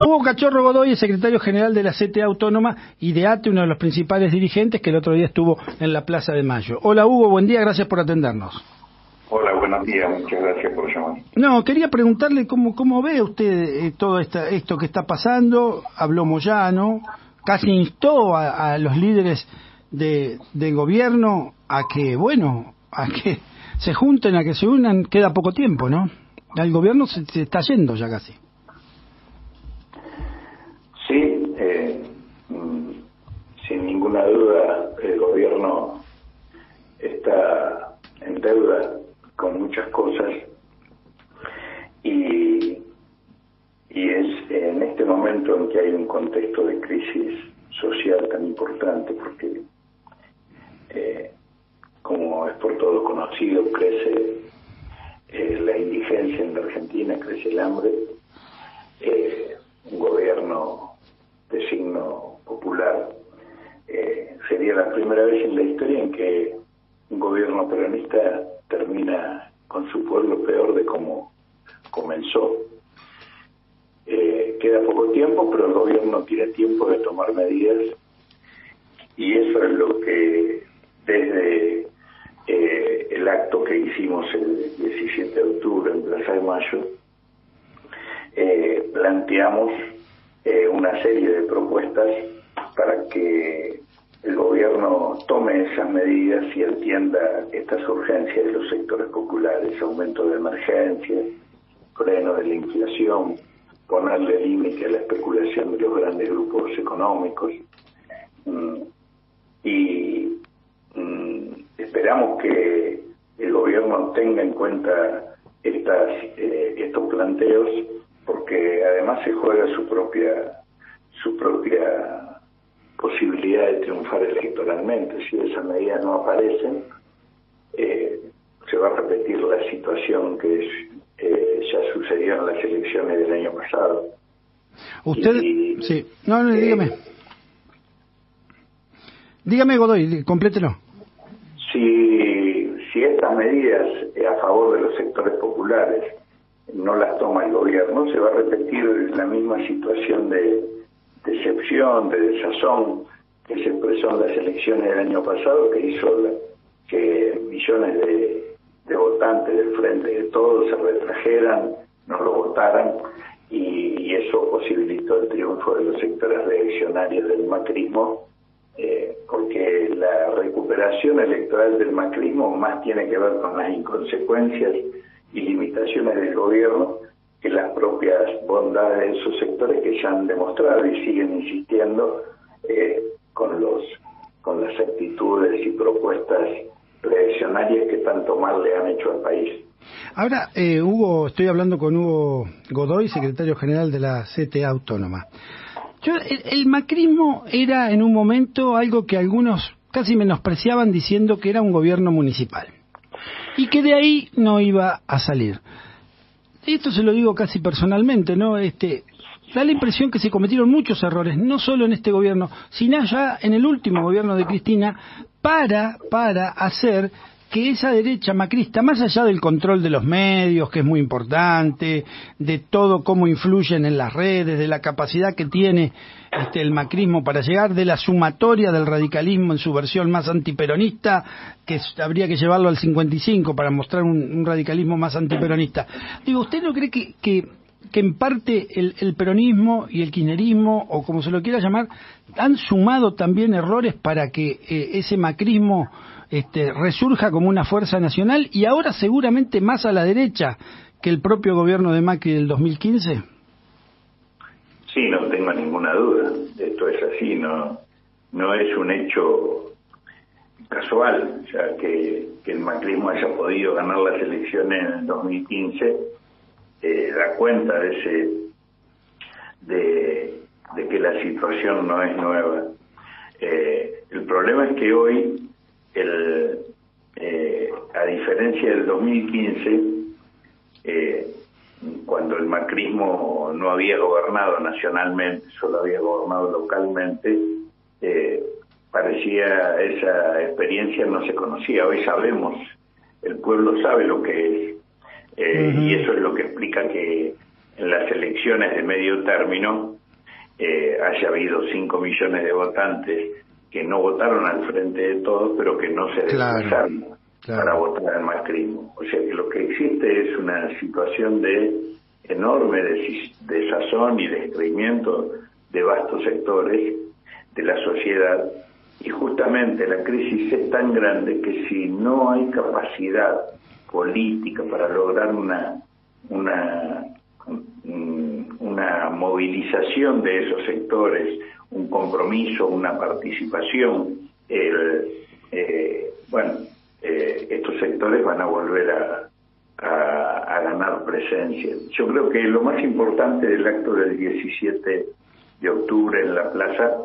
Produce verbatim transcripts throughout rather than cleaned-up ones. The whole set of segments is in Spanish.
Hugo Cachorro Godoy es secretario general de la C T A Autónoma y de ATE, uno de los principales dirigentes que el otro día estuvo en la Plaza de Mayo. Hola Hugo, buen día, gracias por atendernos. Hola, buenos días, muchas gracias por llamar. No, quería preguntarle cómo, cómo ve usted eh, todo esta, esto que está pasando. Habló Moyano, casi instó a, a los líderes de, del gobierno a que, bueno, a que se junten, a que se unan. Queda poco tiempo, ¿no? El gobierno se, se está yendo ya casi. Sí, eh, sin ninguna duda el gobierno está en deuda con muchas cosas y, y es en este momento en que hay un contexto de crisis social tan importante, porque eh, como es por todo conocido, crece eh, la indigencia en la Argentina, crece el hambre, eh, un gobierno de signo popular eh, sería la primera vez en la historia en que un gobierno peronista termina con su pueblo peor de como comenzó. Eh, queda poco tiempo, pero el gobierno tiene tiempo de tomar medidas y eso es lo que desde eh, el acto que hicimos el diecisiete de octubre en Plaza de Mayo eh, planteamos eh, una serie de propuestas para que el gobierno tome esas medidas y entienda estas urgencias de los sectores populares, aumento de emergencia, freno de la inflación, ponerle límite a la especulación de los grandes grupos económicos. Mm, y mm, esperamos que el gobierno tenga en cuenta estas, eh, estos planteos, porque además se juega su propia, su propia posibilidad de triunfar electoralmente. Si esas medidas no aparecen, eh, se va a repetir la situación que eh, ya sucedió en las elecciones del año pasado. Usted, y, sí, no, no, eh, dígame. Dígame, Godoy, complételo. Si, si estas medidas a favor de los sectores populares no las toma el gobierno, se va a repetir la misma situación de decepción, de desazón que se expresó en las elecciones del año pasado, que hizo la, que millones de, de votantes del Frente de Todos se retrajeran, no lo votaran, y, y eso posibilitó el triunfo de los sectores reaccionarios del macrismo, eh, porque la recuperación electoral del macrismo más tiene que ver con las inconsecuencias y limitaciones del gobierno que las propias bondades de esos sectores que ya han demostrado y siguen insistiendo eh, con los con las actitudes y propuestas reaccionarias que tanto mal le han hecho al país. Ahora, eh, Hugo, estoy hablando con Hugo Godoy, secretario general de la C T A Autónoma. Yo, el, el macrismo era en un momento algo que algunos casi menospreciaban diciendo que era un gobierno municipal y que de ahí no iba a salir. Esto se lo digo casi personalmente, ¿no? Este, da la impresión que se cometieron muchos errores, no solo en este gobierno, sino ya en el último gobierno de Cristina, para, para hacer que esa derecha macrista, más allá del control de los medios, que es muy importante, de todo cómo influyen en las redes, de la capacidad que tiene este, el macrismo para llegar, de la sumatoria del radicalismo en su versión más antiperonista, que habría que llevarlo al cincuenta y cinco para mostrar un, un radicalismo más antiperonista. Digo, ¿usted no cree que, que, que en parte el, el peronismo y el kirchnerismo, o como se lo quiera llamar, han sumado también errores para que eh, ese macrismo Este, resurja como una fuerza nacional y ahora seguramente más a la derecha que el propio gobierno de Macri del dos mil quince? Sí, no tengo ninguna duda. Esto es así, no no es un hecho casual, o sea, que, que el macrismo haya podido ganar las elecciones en el dos mil quince, eh, da cuenta de ese de, de que la situación no es nueva. Eh, el problema es que hoy El, eh, a diferencia del dos mil quince, eh, cuando el macrismo no había gobernado nacionalmente, solo había gobernado localmente, eh, parecía esa experiencia no se conocía. Hoy sabemos, el pueblo sabe lo que es, eh, uh-huh. y eso es lo que explica que en las elecciones de medio término eh, haya habido cinco millones de votantes que no votaron al Frente de Todos, pero que no se desplazaron claro, claro. para votar al macrismo. O sea que lo que existe es una situación de enorme desazón y descreimiento de vastos sectores de la sociedad, y justamente la crisis es tan grande que si no hay capacidad política para lograr una una una movilización de esos sectores, un compromiso, una participación, el, eh, bueno, eh, estos sectores van a volver a, a, a ganar presencia. Yo creo que lo más importante del acto del diecisiete de octubre en la plaza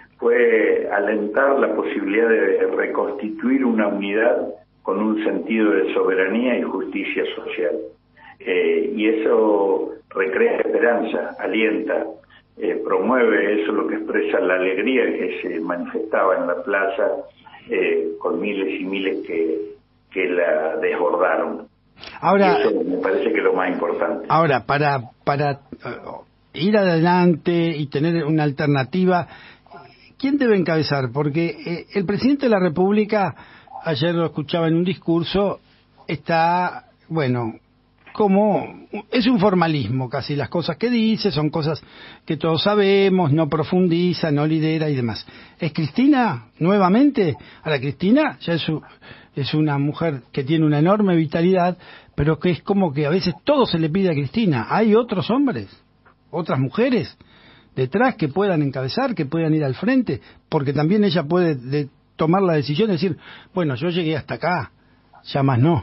fue alentar la posibilidad de reconstituir una unidad con un sentido de soberanía y justicia social. Eh, y eso recrea esperanza, alienta, eh, promueve eso, lo que expresa la alegría que se manifestaba en la plaza, eh, con miles y miles que, que la desbordaron. Ahora, y eso me parece que es lo más importante. Ahora, para, para uh, ir adelante y tener una alternativa, ¿quién debe encabezar? Porque eh, el presidente de la República, ayer lo escuchaba en un discurso, está, bueno, como, es un formalismo casi, las cosas que dice son cosas que todos sabemos, no profundiza, no lidera y demás. ¿Es Cristina nuevamente? Ahora, Cristina ya es, su, es una mujer que tiene una enorme vitalidad, pero que es como que a veces todo se le pide a Cristina. ¿Hay otros hombres, otras mujeres detrás que puedan encabezar, que puedan ir al frente? Porque también ella puede de, tomar la decisión de decir, bueno, yo llegué hasta acá, ya más no.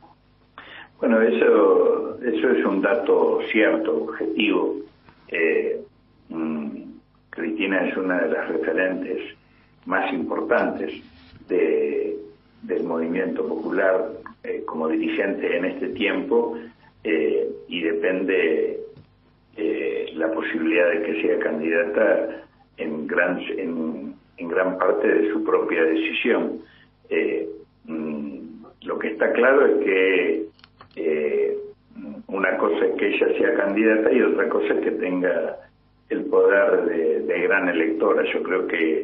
Bueno, eso eso es un dato cierto, objetivo. Eh, mmm, Cristina es una de las referentes más importantes de, del movimiento popular eh, como dirigente en este tiempo, eh, y depende eh, la posibilidad de que sea candidata en gran en, en gran parte de su propia decisión. Eh, mmm, lo que está claro es que Eh, una cosa es que ella sea candidata y otra cosa es que tenga el poder de, de gran electora. Yo creo que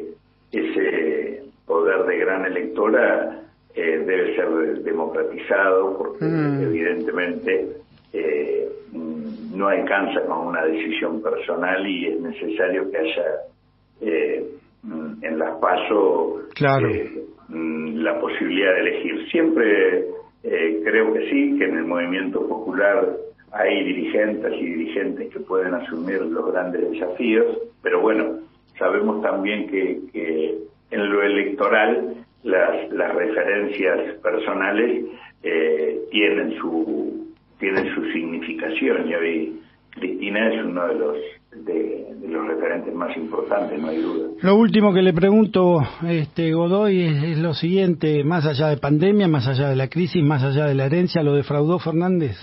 ese poder de gran electora eh, debe ser democratizado porque mm. evidentemente eh, no alcanza con una decisión personal y es necesario que haya eh, en las PASO claro. eh, la posibilidad de elegir. Siempre Eh, creo que sí, que en el movimiento popular hay dirigentes y dirigentes que pueden asumir los grandes desafíos, pero bueno, sabemos también que, que en lo electoral las, las referencias personales eh, tienen su tienen su significación, y hoy Cristina es uno de los de, de los referentes más importantes, no hay duda. Lo último que le pregunto, este Godoy, es, es lo siguiente: más allá de pandemia, más allá de la crisis, más allá de la herencia, ¿lo defraudó Fernández?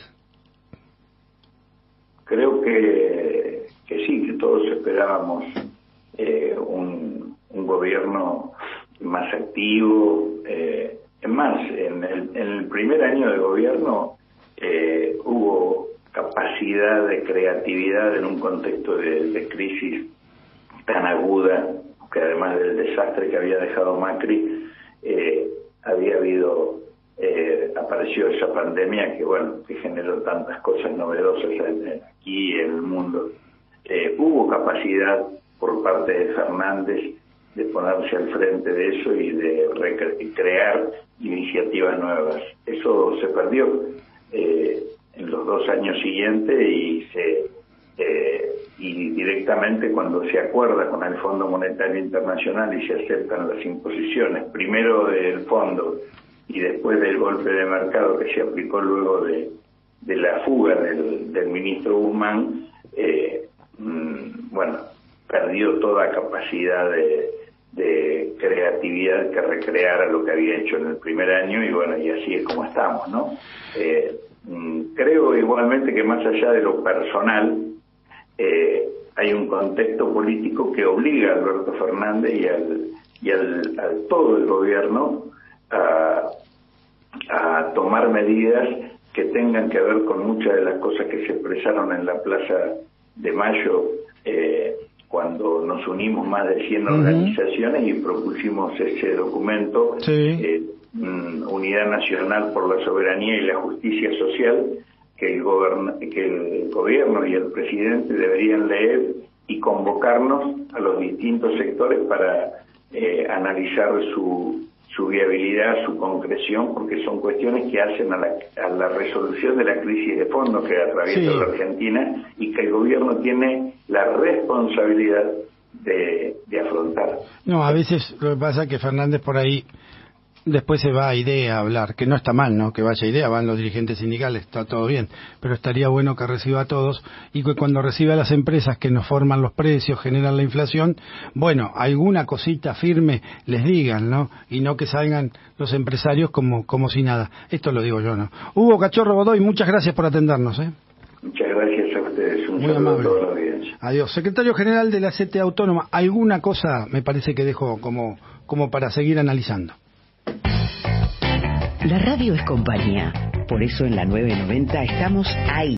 Creo que, que sí, que todos esperábamos eh, un, un gobierno más activo. Eh, es más, en el, en el primer año de gobierno eh, hubo capacidad de creatividad en un contexto de, de crisis tan aguda, que además del desastre que había dejado Macri, eh, había habido, eh, apareció esa pandemia que, bueno, que generó tantas cosas novedosas en, aquí en el mundo. Eh, hubo capacidad por parte de Fernández de ponerse al frente de eso y de crear iniciativas nuevas. Eso se perdió eh, en los dos años siguientes y se eh, y directamente cuando se acuerda con el Fondo Monetario Internacional y se aceptan las imposiciones, primero del fondo y después del golpe de mercado que se aplicó luego de, de la fuga del, del ministro Guzmán, eh, mmm, bueno, perdió toda capacidad de, de creatividad que recreara lo que había hecho en el primer año, y bueno, y así es como estamos, ¿no? Eh, Creo igualmente que más allá de lo personal, eh, hay un contexto político que obliga a Alberto Fernández y al, y al, al todo el gobierno a, a tomar medidas que tengan que ver con muchas de las cosas que se expresaron en la Plaza de Mayo, eh, cuando nos unimos más de cien uh-huh. organizaciones y propusimos ese documento, sí. eh, Unidad Nacional por la Soberanía y la Justicia Social, que el, gobern- que el gobierno y el presidente deberían leer y convocarnos a los distintos sectores para eh, analizar su, su viabilidad, su concreción, porque son cuestiones que hacen a la, a la resolución de la crisis de fondo que atraviesa sí. la Argentina y que el gobierno tiene la responsabilidad de, de afrontar. No, a veces lo que pasa es que Fernández por ahí después se va a IDEA a hablar, que no está mal, ¿no? Que vaya a IDEA, van los dirigentes sindicales, está todo bien, pero estaría bueno que reciba a todos y que cuando reciba a las empresas que nos forman los precios, generan la inflación, bueno, alguna cosita firme les digan, ¿no? Y no que salgan los empresarios como como si nada. Esto lo digo yo, ¿no? Hugo Cachorro Godoy, muchas gracias por atendernos, ¿eh? Muchas gracias a ustedes. Un Muy saludo amable. a toda la audiencia. Adiós. Secretario General de la C T A Autónoma, alguna cosa me parece que dejo como, como para seguir analizando. La radio es compañía, por eso en la nueve noventa estamos ahí.